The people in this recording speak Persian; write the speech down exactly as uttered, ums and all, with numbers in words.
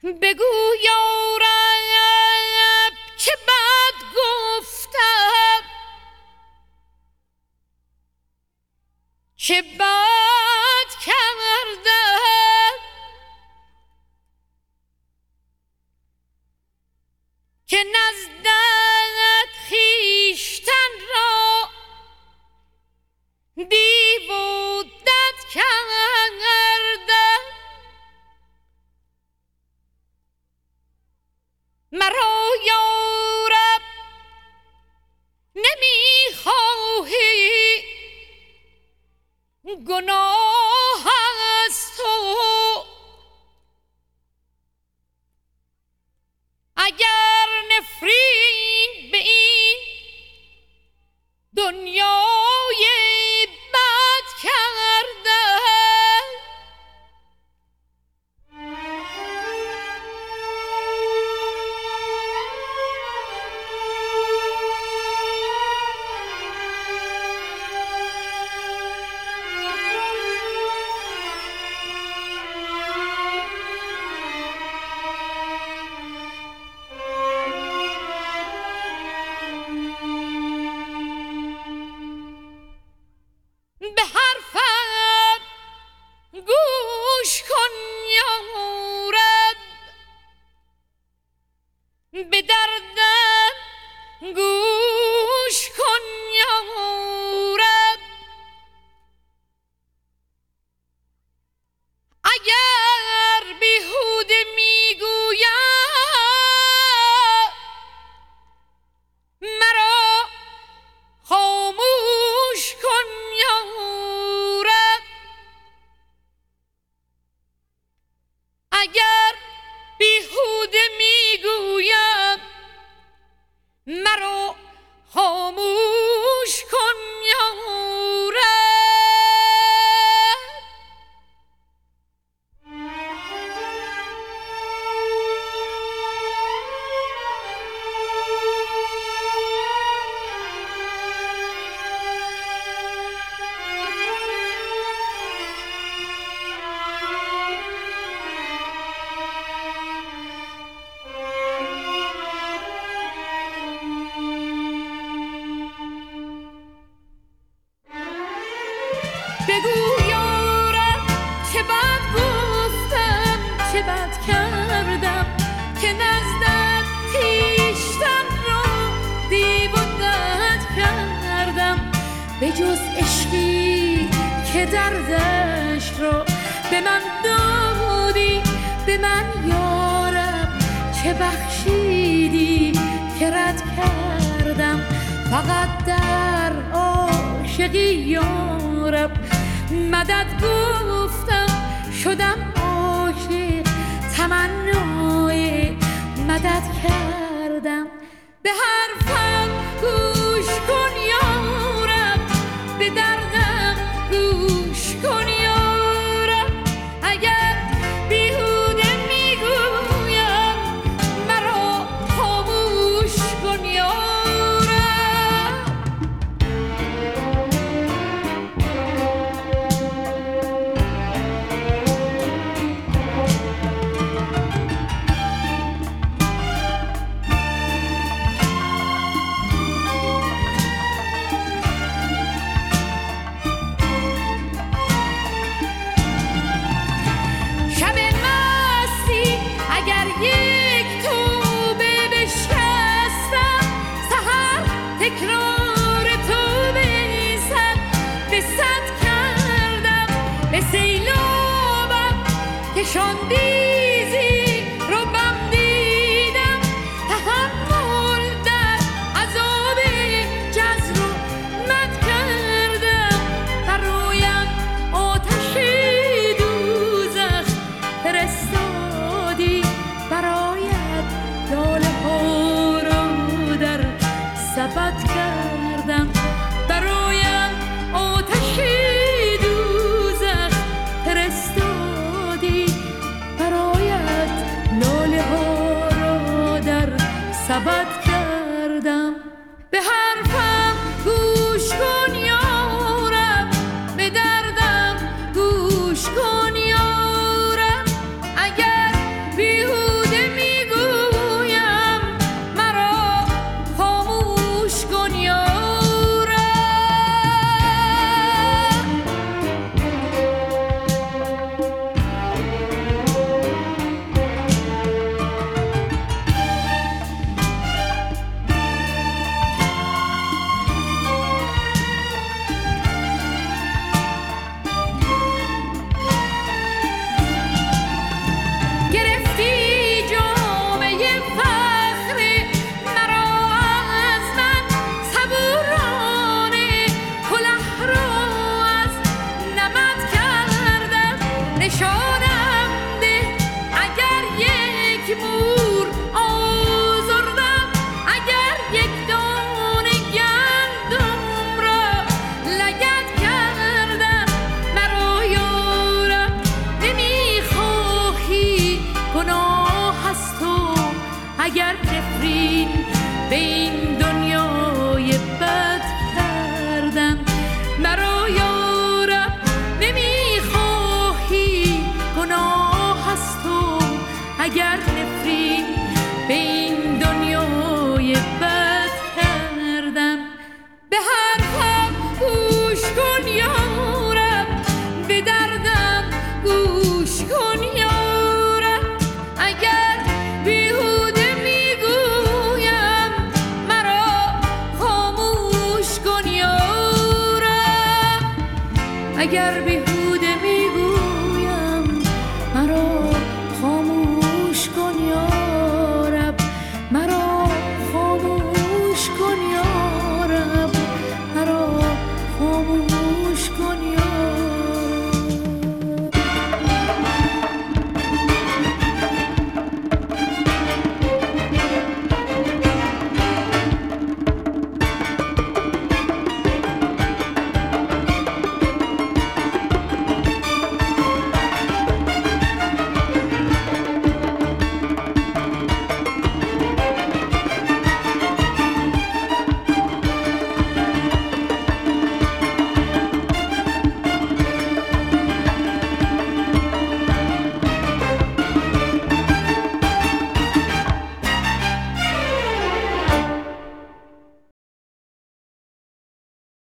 بگو یارب که بد گفتم، چه بد کردم که نزدت خویشتن را دیو و دد کردم. مرا یارب نمیخواهی گناه از تو، اگر نفرین به این دنیای بد کردم. به حرفم گوش کن یارب، به دردم گوش کن یارب. اگر بیهوده میگویم مرا خاموش کن یارب. اگر بیهوده میگویم مرا خاموش کن یارب. بگو یارب چه بد گفتم، چه بد کردم که نزدت خویشتن را دیو و دد کردم. به جز عشقی که دردش را به من دادی، به من یارب چه بخشیدی که رد کردم. فقط در عاشقی یارب مدد گفتم، شدم عاشق تمنای مدد کردم. به حرفم گوش کن یارب، به دردم گوش کن یارب. اگر بیهوده میگویم مرا خاموش کن یارب. تکرار تو بیزد به صد کردم، به سیلابم کشاندیزی رو بم دیدم. تحمل در عذاب جزر و مد کردم. برایم آتش دوزخ فرستادی، برایت لاله ها رو در سبد کردم. برایم آتش دوزخ فرستادی، برایت لاله ها را در سبد کردم. به حرفم گوش کن یارب، به دردم گوش کن یارب. اگر بیهوده اگر بی